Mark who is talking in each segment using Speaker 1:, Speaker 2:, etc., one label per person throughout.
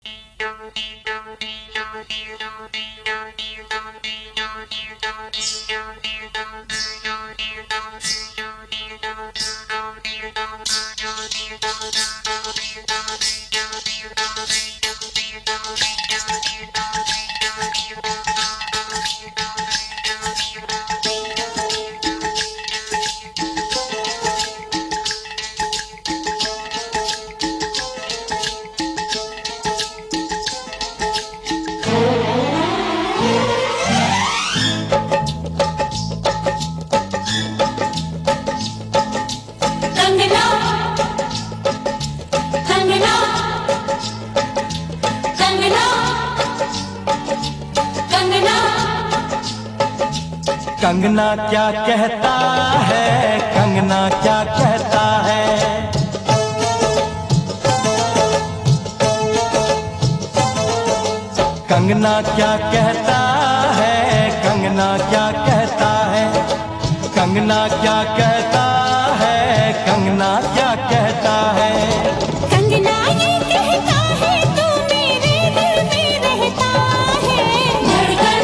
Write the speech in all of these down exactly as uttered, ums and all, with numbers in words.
Speaker 1: कंगना क्या कहता है, कंगना क्या कहता है। कंगना क्या कहता है, कंगना क्या कहता है। कंगना क्या कहता है, कंगना क्या कहता है।
Speaker 2: कंगना ये कहता है तू मेरे दिल में रहता है। धड़कन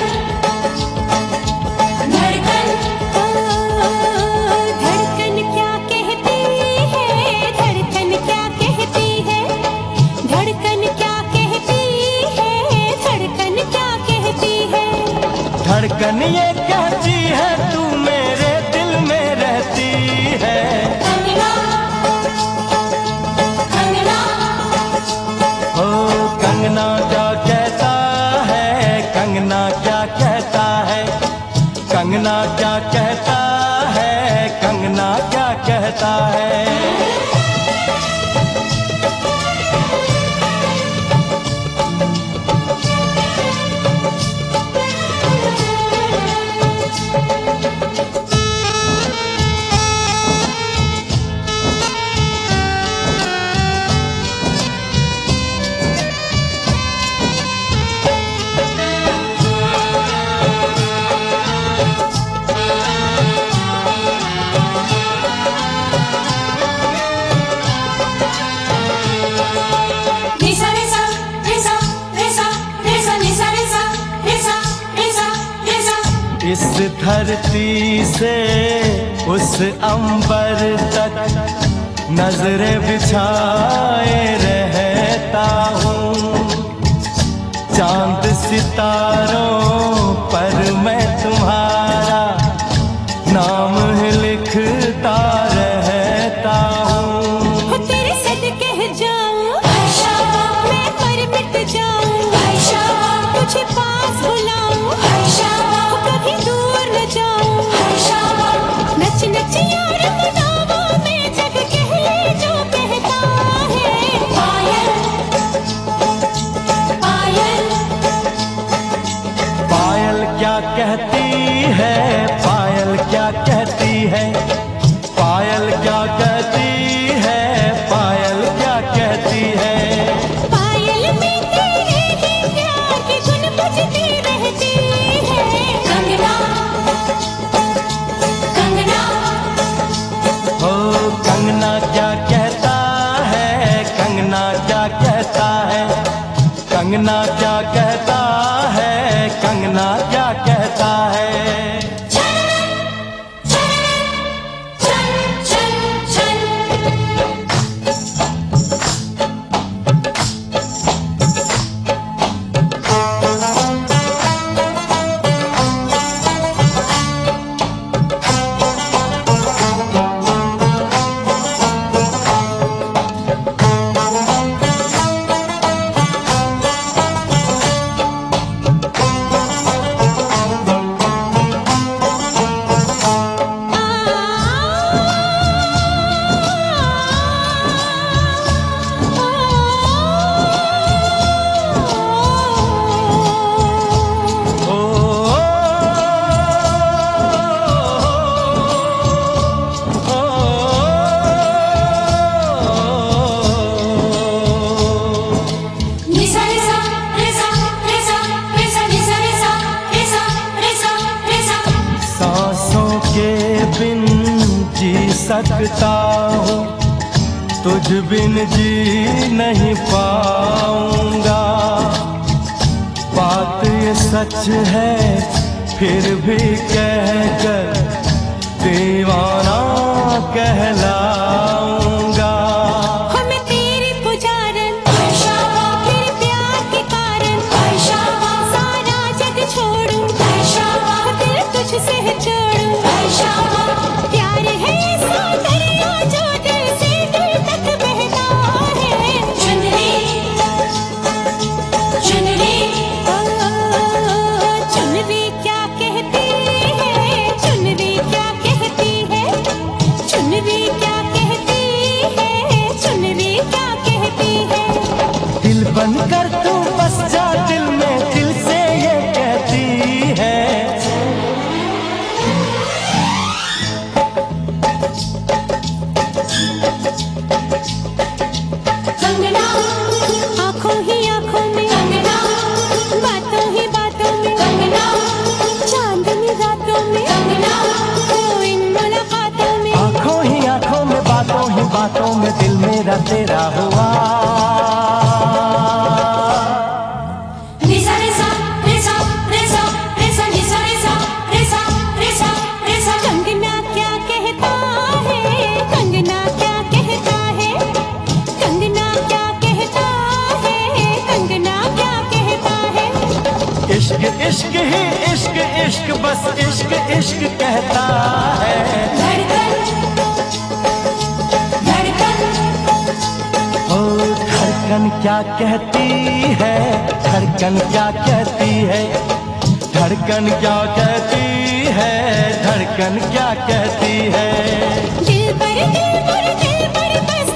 Speaker 2: धड़कन ओ, धड़कन क्या कहती है, धड़कन क्या कहती है। धड़कन क्या कहती है, धड़कन क्या कहती है।
Speaker 1: धड़कन ये कहती है तू मेरे दिल में रहती है।
Speaker 2: कंगना कंगना
Speaker 1: ओ कंगना क्या कहता है, कंगना क्या कहता है। कंगना क्या कहता है, कंगना क्या कहता है। इस धरती से उस अंबर तक नजरें बिछाए रहता हूँ। चांद सितारों पर मैं तुम्हारा नाम ही लिखता रहता हूँ।
Speaker 2: तेरे सदके जाऊं आयशा, मैं मर मिट जाऊं आयशा। तुझे पास बुलाऊं आयशा, कभी दूर न जाऊं आयशा। नच नच यार मनावा में जग कह ले जो कहता है। पायल पायल
Speaker 1: पायल क्या कहती है, पायल क्या कहती है। पायल क्या कहती है, पायल क्या कहती है।
Speaker 2: पायल में तेरे ही प्यार की धुन बजती रहती है। कंगना कंगना
Speaker 1: ओ कंगना क्या कहता है, कंगना क्या कहता है। कंगना क्या कहता है, कंगना क्या कहता है।
Speaker 2: चल चल चल चल चल
Speaker 1: सकता हूँ, तुझ बिन जी नहीं पाऊंगा। सच है फिर भी कहकर दीवाना कहलाऊंगा।
Speaker 2: हम तेरे पुजारन आयशा, तेरे प्यार के कारण आयशा, सारा जग छोड़ूं आयशा, दिल तुझसे है जोड़ूं आयशा। प्यार है ऐसा दरिया जो दिल से दिल तक बहता है। चुनरी चुनरी ओ, चुनरी क्या कहती है, चुनरी क्या कहती है, चुनरी क्या कहती है, चुनरी क्या कहती है।
Speaker 1: दिल बनकर तू बस जा दिल में, दिल से ये कहती है।
Speaker 2: कंगना आँखों ही आँखों में, कंगना बातों ही बातों में, कंगना चांदनी रातों में, कंगना इन मुलाकातों में।
Speaker 1: आँखों ही आँखों में, बातों ही बातों में दिल मेरा तेरा हुआ।
Speaker 2: निसा निसा निसा निसा निसा निसा निसा निसा निसा निसा। कंगना क्या कहता है, कंगना क्या कहता है, कंगना क्या कहता है, कंगना क्या कहता है।
Speaker 1: इश्क इश्क ही इश्क इश्क बस इश्क इश्क कहता है।
Speaker 2: धड़कन धड़कन
Speaker 1: ओ धड़कन क्या कहती है, धड़कन क्या कहती है, धड़कन क्या कहती है, धड़कन क्या कहती है।
Speaker 2: दिल पर दिल पर दिल पर बस